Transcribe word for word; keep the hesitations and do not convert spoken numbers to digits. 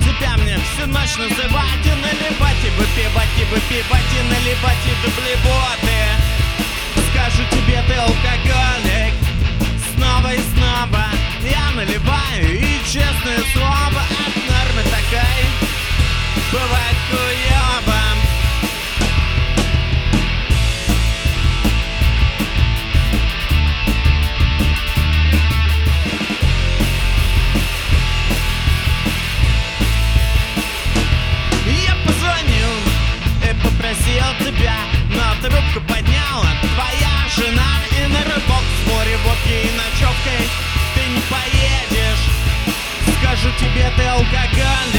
тебя мне всю ночь называть и наливать, и выпивать, и выпивать, и наливать, и дублеботы. Скажу тебе, ты алкоголик, снова и снова я наливаю, и честное слово, от нормы такая бывает хуёво. Попросил тебя, но трубку подняла твоя жена. И на рыбок с моря водки и ночевкой ты не поедешь. Скажу тебе, ты алкоголь.